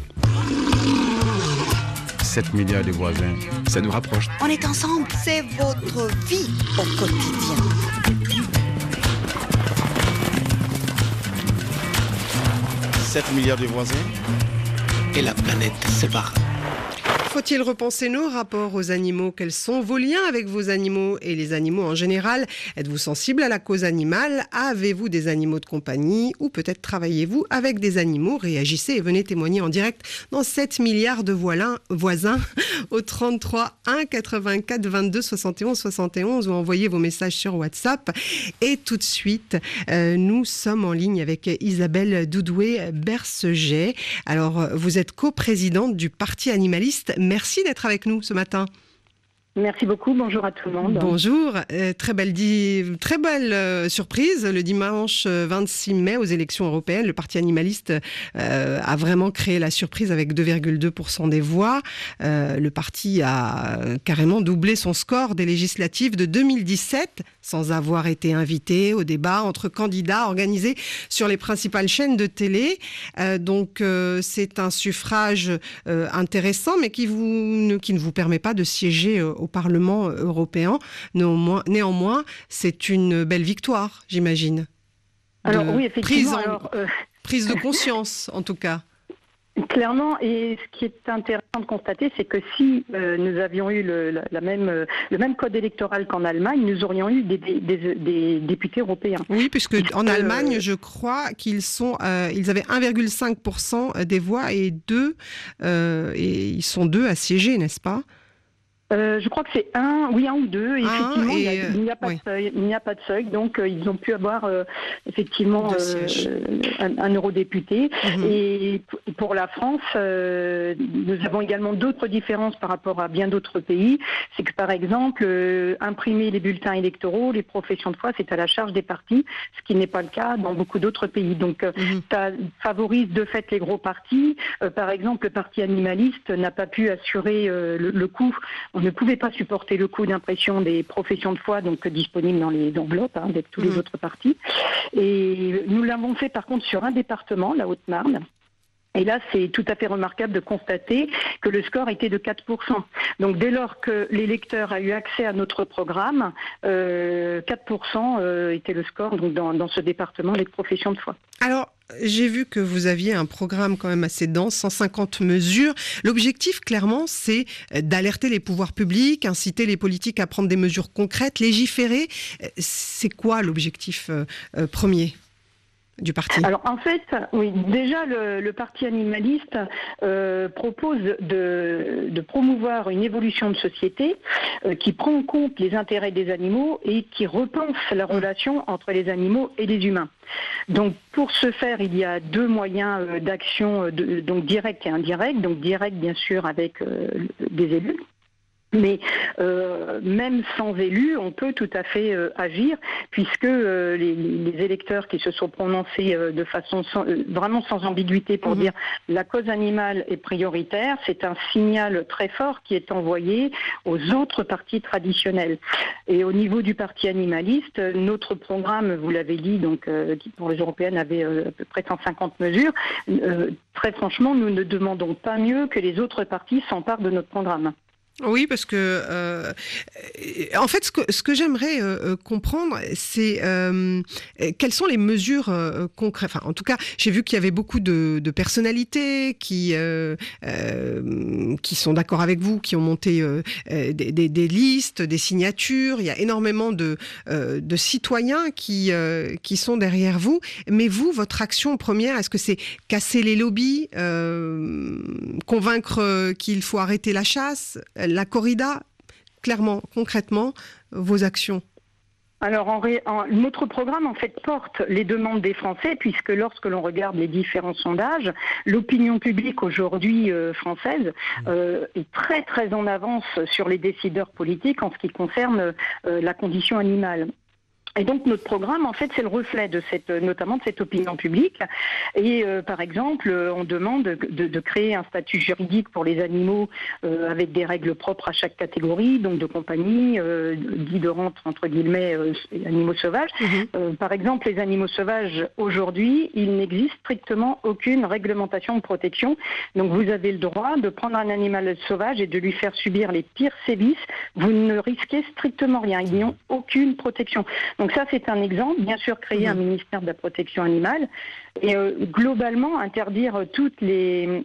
7 milliards de voisins, ça nous rapproche. On est ensemble, c'est votre vie au quotidien. « 7 milliards de voisins et la planète se barre. » Faut-il repenser nos rapports aux animaux? Quels sont vos liens avec vos animaux et les animaux en général? Êtes-vous sensible à la cause animale? Avez-vous des animaux de compagnie? Ou peut-être travaillez-vous avec des animaux? Réagissez et venez témoigner en direct dans 7 milliards de voisins au 33 1 84 22 71 71 ou envoyez vos messages sur WhatsApp. Et tout de suite, nous sommes en ligne avec Isabelle Doudoué-Berceget. Alors, vous êtes coprésidente du Parti animaliste. Merci d'être avec nous ce matin. Merci beaucoup, bonjour à tout le monde. Bonjour, très belle surprise. Le dimanche 26 mai aux élections européennes, le Parti animaliste a vraiment créé la surprise avec 2,2% des voix. Le parti a carrément doublé son score des législatives de 2017 sans avoir été invité au débat entre candidats organisés sur les principales chaînes de télé. Donc c'est un suffrage intéressant mais qui ne vous permet pas de siéger au Parlement européen. Néanmoins, c'est une belle victoire, j'imagine. Alors oui, effectivement. Prise de conscience, en tout cas. Clairement, et ce qui est intéressant de constater, c'est que si nous avions eu le même code électoral qu'en Allemagne, nous aurions eu des députés européens. Oui, puisque en Allemagne, je crois qu'ils avaient 1,5% des voix et ils sont deux à siéger, n'est-ce pas ? Je crois que c'est un ou deux. Et effectivement, il n'y a pas de seuil. Donc, ils ont pu avoir effectivement un eurodéputé. Et pour la France, nous avons également d'autres différences par rapport à bien d'autres pays. C'est que, par exemple, imprimer les bulletins électoraux, les professions de foi, c'est à la charge des partis, ce qui n'est pas le cas dans beaucoup d'autres pays. Donc, ça favorise de fait les gros partis. Par exemple, le Parti animaliste n'a pas pu assurer le coût. On ne pouvait pas supporter le coût d'impression des professions de foi donc disponibles dans les enveloppes avec tous les autres partis. Et nous l'avons fait par contre sur un département, la Haute-Marne. Et là, c'est tout à fait remarquable de constater que le score était de 4%. Donc, dès lors que l'électeur a eu accès à notre programme, 4% était le score donc dans ce département des professions de foi. Alors, j'ai vu que vous aviez un programme quand même assez dense, 150 mesures. L'objectif, clairement, c'est d'alerter les pouvoirs publics, inciter les politiques à prendre des mesures concrètes, légiférer. C'est quoi l'objectif premier du parti? Alors en fait, oui, déjà le Parti animaliste propose de promouvoir une évolution de société qui prend en compte les intérêts des animaux et qui repense la relation entre les animaux et les humains. Donc pour ce faire, il y a deux moyens d'action, donc direct et indirect. Donc direct bien sûr avec des élus. Mais même sans élus, on peut tout à fait agir, puisque les électeurs qui se sont prononcés de façon vraiment sans ambiguïté pour dire la cause animale est prioritaire, c'est un signal très fort qui est envoyé aux autres partis traditionnels. Et au niveau du Parti animaliste, notre programme, vous l'avez dit, donc qui pour les européennes avait à peu près 150 mesures. Très franchement, nous ne demandons pas mieux que les autres partis s'emparent de notre programme. Oui, parce que en fait, ce que j'aimerais comprendre, c'est quelles sont les mesures concrètes. Enfin, en tout cas, j'ai vu qu'il y avait beaucoup de personnalités qui sont d'accord avec vous, qui ont monté des listes, des signatures. Il y a énormément de citoyens qui sont derrière vous. Mais vous, votre action première, est-ce que c'est casser les lobbies, convaincre qu'il faut arrêter la chasse, la corrida? Clairement, concrètement, vos actions. Alors, notre programme, en fait, porte les demandes des Français, puisque lorsque l'on regarde les différents sondages, l'opinion publique aujourd'hui française est très, très en avance sur les décideurs politiques en ce qui concerne la condition animale. Et donc notre programme, en fait, c'est le reflet de notamment de cette opinion publique. Et par exemple, on demande de créer un statut juridique pour les animaux avec des règles propres à chaque catégorie, donc de compagnie, dit de rente entre guillemets, animaux sauvages. Par exemple, les animaux sauvages aujourd'hui, il n'existe strictement aucune réglementation de protection. Donc vous avez le droit de prendre un animal sauvage et de lui faire subir les pires sévices. Vous ne risquez strictement rien. Ils n'ont aucune protection. Donc ça, c'est un exemple. Bien sûr, créer un ministère de la protection animale et globalement interdire toutes les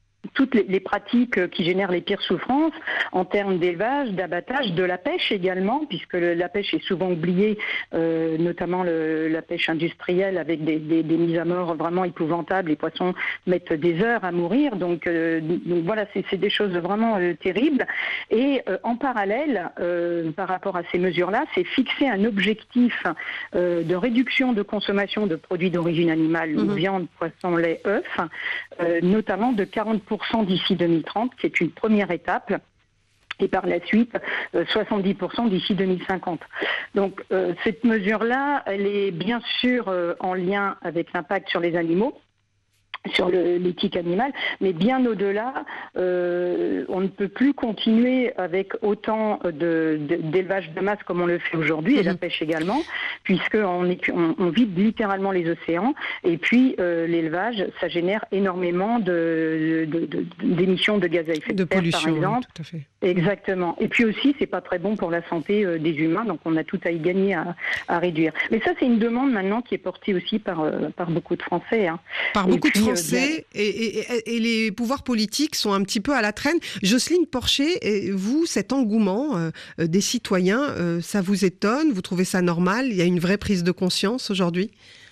pratiques qui génèrent les pires souffrances en termes d'élevage, d'abattage, de la pêche également, puisque la pêche est souvent oubliée, notamment la pêche industrielle avec des mises à mort vraiment épouvantables. Les poissons mettent des heures à mourir, donc voilà, c'est des choses vraiment terribles. Et en parallèle, par rapport à ces mesures-là, c'est fixer un objectif de réduction de consommation de produits d'origine animale, viande, poisson, lait, œufs, notamment de 40% d'ici 2030, qui est une première étape, et par la suite 70% d'ici 2050. Donc cette mesure-là, elle est bien sûr en lien avec l'impact sur les animaux, sur l'éthique animale, mais bien au-delà, on ne peut plus continuer avec autant d'élevage de masse comme on le fait aujourd'hui, et la pêche également, puisqu'on vide littéralement les océans, et puis l'élevage, ça génère énormément d'émissions de gaz à effet de serre, pollution, par exemple. Tout à fait. Exactement. Et puis aussi, c'est pas très bon pour la santé des humains, donc on a tout à y gagner à réduire. Mais ça, c'est une demande maintenant qui est portée aussi par beaucoup de Français. Par beaucoup de Français, et les pouvoirs politiques sont un petit peu à la traîne. Jocelyne Porcher, vous, cet engouement des citoyens, ça vous étonne? Vous trouvez ça normal? Il y a une vraie prise de conscience aujourd'hui?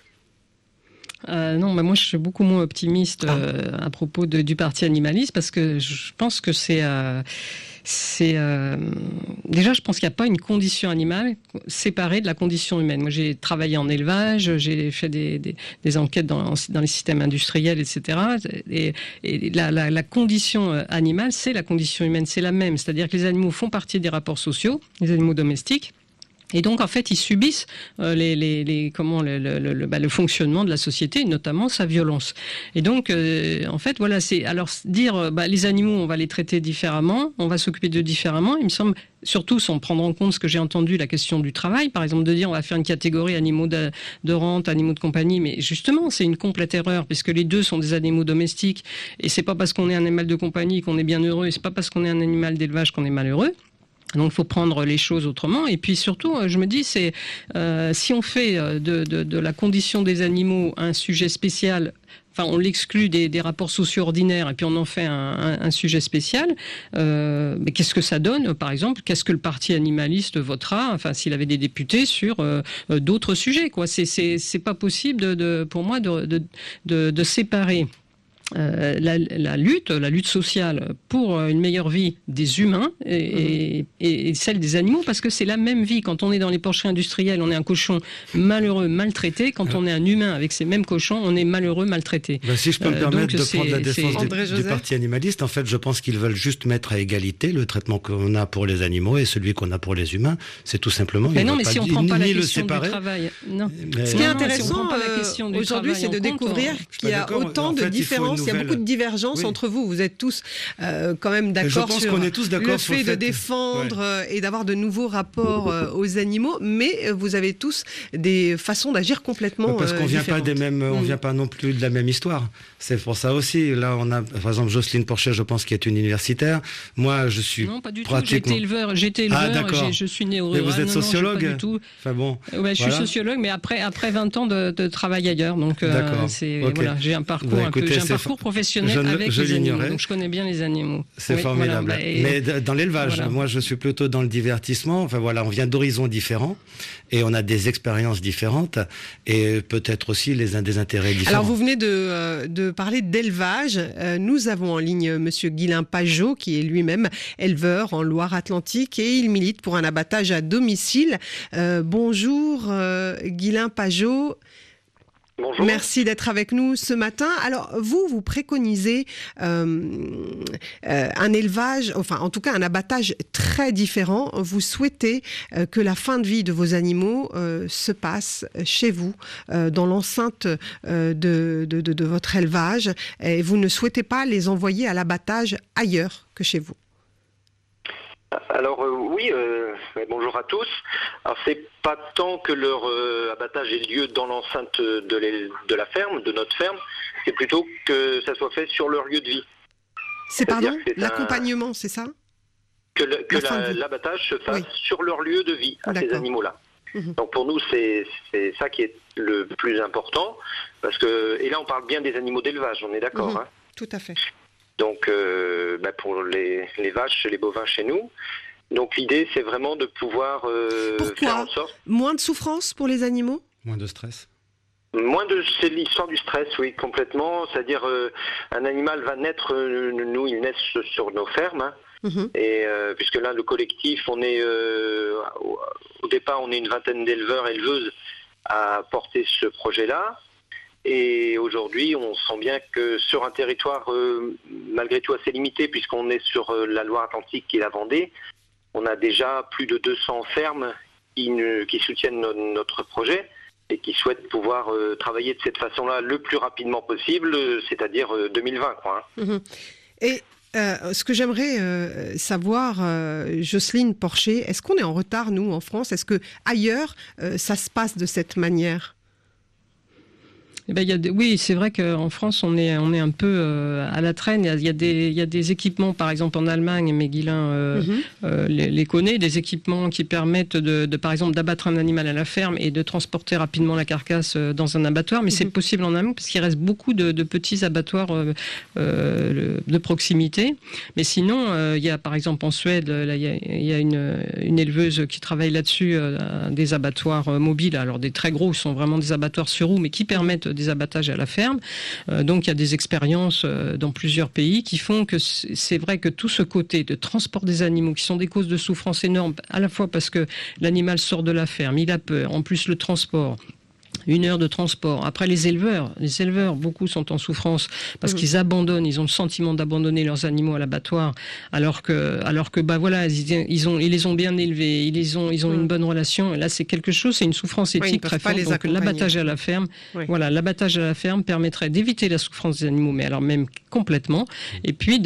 Non, moi je suis beaucoup moins optimiste à propos du parti animaliste, parce que je pense que déjà, je pense qu'il n'y a pas une condition animale séparée de la condition humaine. Moi, j'ai travaillé en élevage, j'ai fait des enquêtes dans les systèmes industriels, etc. Et la condition animale, c'est la condition humaine, c'est la même. C'est-à-dire que les animaux font partie des rapports sociaux, les animaux domestiques. Et donc, en fait, ils subissent le fonctionnement de la société, notamment sa violence. Et donc, en fait, voilà, c'est alors dire les animaux, on va les traiter différemment, on va s'occuper d'eux différemment. Il me semble, surtout sans prendre en compte ce que j'ai entendu, la question du travail, par exemple, de dire on va faire une catégorie animaux de rente, animaux de compagnie, mais justement, c'est une complète erreur, puisque les deux sont des animaux domestiques, et c'est pas parce qu'on est un animal de compagnie qu'on est bien heureux, et c'est pas parce qu'on est un animal d'élevage qu'on est malheureux. Donc, il faut prendre les choses autrement. Et puis, surtout, je me dis, si on fait de la condition des animaux un sujet spécial, enfin, on l'exclut des rapports sociaux ordinaires et puis on en fait un sujet spécial, mais qu'est-ce que ça donne, par exemple? Qu'est-ce que le parti animaliste votera, enfin, s'il avait des députés, sur d'autres sujets, quoi. C'est pas possible, pour moi, de séparer la lutte sociale pour une meilleure vie des humains et celle des animaux, parce que c'est la même vie. Quand on est dans les porcheries industrielles, on est un cochon malheureux, maltraité. Quand on est un humain avec ces mêmes cochons, on est malheureux, maltraité. Si je peux me permettre de prendre la défense du parti animaliste, en fait, je pense qu'ils veulent juste mettre à égalité le traitement qu'on a pour les animaux et celui qu'on a pour les humains. C'est tout simplement... Mais non, mais si on ne prend pas la question du travail... Non. Ce qui est intéressant aujourd'hui, c'est de découvrir qu'il y a autant de différences. Il y a beaucoup de divergences entre vous. Vous êtes tous quand même d'accord sur le fait de défendre et d'avoir de nouveaux rapports aux animaux, mais vous avez tous des façons d'agir complètement parce qu'on vient pas on vient pas non plus de la même histoire. C'est pour ça aussi. Là, on a par exemple Jocelyne Porcher, je pense, qui est une universitaire. Moi, je suis non, pas du tout. J'étais éleveur. Je suis né au Mais vous êtes sociologue. Pas du tout. Enfin bon. Ouais, je suis sociologue, mais après 20 ans de travail ailleurs. Donc voilà, j'ai un parcours un peu parcours professionnel avec les animaux. Donc je connais bien les animaux. C'est formidable. Voilà, mais dans l'élevage, moi je suis plutôt dans le divertissement. Enfin voilà, on vient d'horizons différents et on a des expériences différentes et peut-être aussi des intérêts différents. Alors vous venez de parler d'élevage. Nous avons en ligne Monsieur Guilain Pajot, qui est lui-même éleveur en Loire-Atlantique et il milite pour un abattage à domicile. Bonjour Guilain Pajot. Bonjour. Merci d'être avec nous ce matin. Alors, vous préconisez un élevage, enfin, en tout cas, un abattage très différent. Vous souhaitez que la fin de vie de vos animaux se passe chez vous, dans l'enceinte de votre élevage. Et vous ne souhaitez pas les envoyer à l'abattage ailleurs que chez vous. Alors oui, bonjour à tous. Alors c'est pas tant que leur abattage ait lieu dans l'enceinte de la ferme, de notre ferme, c'est plutôt que ça soit fait sur leur lieu de vie. C'est l'accompagnement, c'est ça ? Que l'abattage se fasse sur leur lieu de vie à ces animaux-là. Donc pour nous c'est ça qui est le plus important, parce que, et là on parle bien des animaux d'élevage, on est d'accord, hein ? Tout à fait. Donc pour les vaches, les bovins chez nous. Donc l'idée c'est vraiment de pouvoir faire en sorte... Moins de souffrance pour les animaux ? Moins de stress ? C'est l'histoire du stress, oui, complètement. C'est-à-dire un animal va naître, nous ils naissent sur nos fermes, hein. Et puisque là le collectif, on est au départ on est une vingtaine d'éleveurs, éleveuses à porter ce projet-là. Et aujourd'hui, on sent bien que sur un territoire malgré tout assez limité, puisqu'on est sur la Loire-Atlantique qui est la Vendée, on a déjà plus de 200 fermes qui soutiennent notre projet et qui souhaitent pouvoir travailler de cette façon-là le plus rapidement possible, c'est-à-dire 2020, quoi, hein. Et ce que j'aimerais savoir, Jocelyne Porcher, est-ce qu'on est en retard, nous, en France ? Est-ce que ailleurs, ça se passe de cette manière ? Oui, c'est vrai qu'en France, on est un peu à la traîne. Il y a des équipements, par exemple en Allemagne, mais Guilain les connaît, des équipements qui permettent par exemple d'abattre un animal à la ferme et de transporter rapidement la carcasse dans un abattoir. Mais c'est possible en Allemagne parce qu'il reste beaucoup de petits abattoirs de proximité. Mais sinon, il y a par exemple en Suède, là, il y a une éleveuse qui travaille là-dessus, des abattoirs mobiles. Alors des très gros, sont vraiment des abattoirs sur roues, mais qui permettent des abattages à la ferme. Donc il y a des expériences dans plusieurs pays qui font que c'est vrai que tout ce côté de transport des animaux qui sont des causes de souffrance énormes, à la fois parce que l'animal sort de la ferme, il a peur, en plus le transport, 1 heure de transport. Après les éleveurs, beaucoup sont en souffrance parce qu'ils abandonnent, ils ont le sentiment d'abandonner leurs animaux à l'abattoir, alors que voilà, ils les ont bien élevés, ils ont une bonne relation. Et là, c'est quelque chose, c'est une souffrance éthique très forte. Donc l'abattage à la ferme, l'abattage à la ferme permettrait d'éviter la souffrance des animaux, mais alors même complètement. Et puis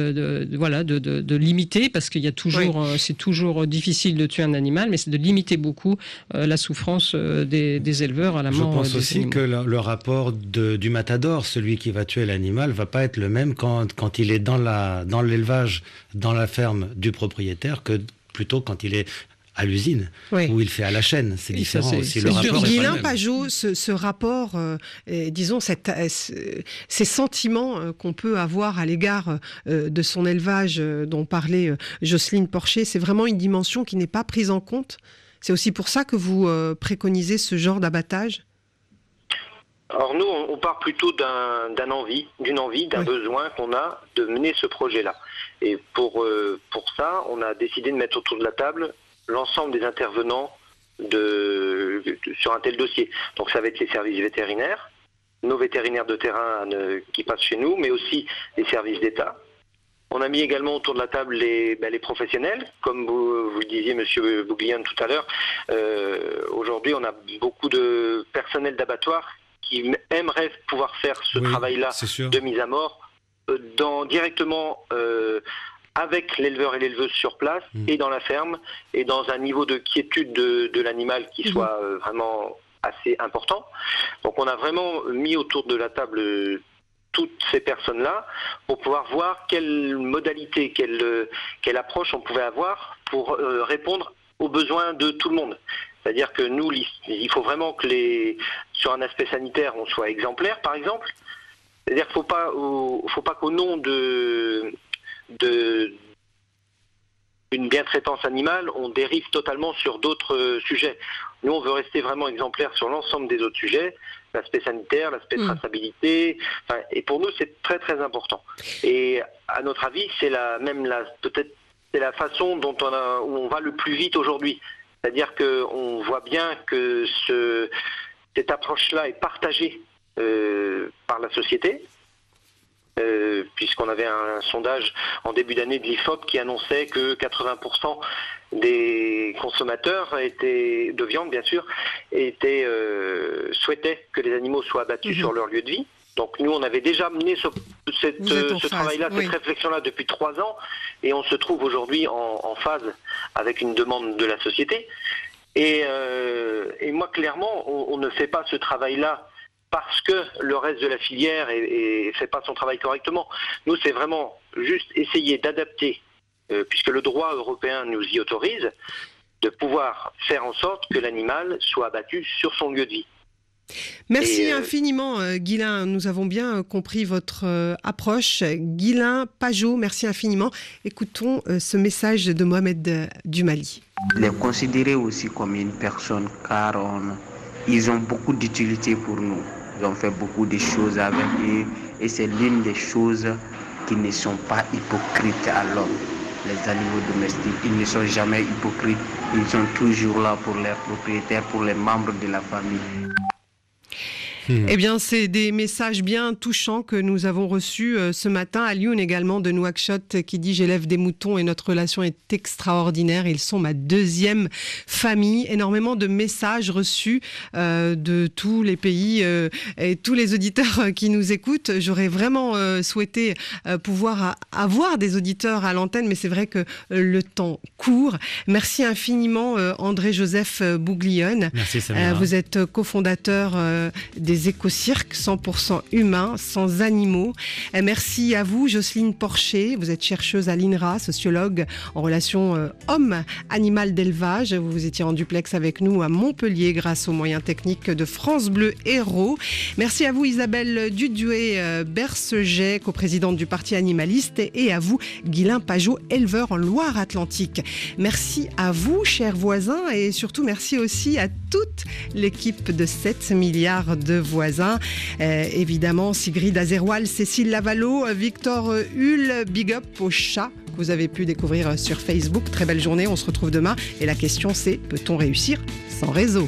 de limiter, parce qu'il y a toujours, c'est toujours difficile de tuer un animal, mais c'est de limiter beaucoup la souffrance des éleveurs à la mort. Je pense aussi que le rapport du matador, celui qui va tuer l'animal, va pas être le même quand il est dans l'élevage, dans la ferme du propriétaire, que plutôt quand il est à l'usine, où il fait à la chaîne. C'est différent aussi. Le rapport Guilain Pajot, ce rapport, disons, ces sentiments qu'on peut avoir à l'égard de son élevage dont parlait Jocelyne Porcher, c'est vraiment une dimension qui n'est pas prise en compte. C'est aussi pour ça que vous préconisez ce genre d'abattage ? Alors nous, on part plutôt d'une envie, d'un besoin qu'on a de mener ce projet-là. Et pour ça, on a décidé de mettre autour de la table l'ensemble des intervenants sur un tel dossier. Donc ça va être les services vétérinaires, nos vétérinaires de terrain qui passent chez nous, mais aussi les services d'État. On a mis également autour de la table les professionnels, comme vous le disiez, Monsieur Bouglione, tout à l'heure. Aujourd'hui, on a beaucoup de personnel d'abattoir qui aimeraient pouvoir faire ce travail-là de mise à mort directement avec l'éleveur et l'éleveuse sur place et dans la ferme, et dans un niveau de quiétude de l'animal qui soit vraiment assez important. Donc on a vraiment mis autour de la table toutes ces personnes-là pour pouvoir voir quelle modalité, quelle approche on pouvait avoir pour répondre aux besoins de tout le monde. C'est-à-dire que nous, il faut vraiment que sur un aspect sanitaire, on soit exemplaire, par exemple. C'est-à-dire qu'il ne faut pas qu'au nom d'une bientraitance animale, on dérive totalement sur d'autres sujets. Nous, on veut rester vraiment exemplaire sur l'ensemble des autres sujets, l'aspect sanitaire, l'aspect traçabilité, et pour nous, c'est très très important. Et à notre avis, c'est peut-être la façon dont où on va le plus vite aujourd'hui. C'est-à-dire qu'on voit bien que cette approche-là est partagée par la société. Puisqu'on avait un sondage en début d'année de l'IFOP qui annonçait que 80% des consommateurs de viande, bien sûr, souhaitaient que les animaux soient abattus sur leur lieu de vie. Donc nous, on avait déjà mené ce travail-là, cette réflexion-là depuis 3 ans, et on se trouve aujourd'hui en phase avec une demande de la société. Et moi, clairement, on ne fait pas ce travail-là parce que le reste de la filière ne fait pas son travail correctement. Nous, c'est vraiment juste essayer d'adapter, puisque le droit européen nous y autorise, de pouvoir faire en sorte que l'animal soit abattu sur son lieu de vie. Merci infiniment, Guilain. Nous avons bien compris votre approche. Guilain Pajot, merci infiniment. Écoutons ce message de Mohamed du Mali. Les considérer aussi comme une personne, car ils ont beaucoup d'utilité pour nous. Ils ont fait beaucoup de choses avec eux et c'est l'une des choses qui ne sont pas hypocrites à l'homme. Les animaux domestiques, ils ne sont jamais hypocrites. Ils sont toujours là pour leurs propriétaires, pour les membres de la famille. Eh bien, c'est des messages bien touchants que nous avons reçus ce matin. Alioune également de Nouakchott qui dit « J'élève des moutons et notre relation est extraordinaire. Ils sont ma deuxième famille ». Énormément de messages reçus de tous les pays et tous les auditeurs qui nous écoutent. J'aurais vraiment souhaité pouvoir avoir des auditeurs à l'antenne, mais c'est vrai que le temps court. Merci infiniment André-Joseph Bouglione. Merci Samira. Vous êtes cofondateur des écocirques 100% humains, sans animaux. Merci à vous, Jocelyne Porcher. Vous êtes chercheuse à l'INRA, sociologue en relation homme-animal d'élevage. Vous étiez en duplex avec nous à Montpellier grâce aux moyens techniques de France Bleu Héros. Merci à vous, Isabelle Dudoué-Berceget, coprésidente du Parti animaliste, et à vous, Guilain Pajot, éleveur en Loire-Atlantique. Merci à vous, chers voisins, et surtout merci aussi à toute l'équipe de 7 milliards de voisins. Évidemment, Sigrid Azerwal, Cécile Lavallo, Victor Hull, big up au chat que vous avez pu découvrir sur Facebook. Très belle journée, on se retrouve demain. Et la question c'est, peut-on réussir sans réseau ?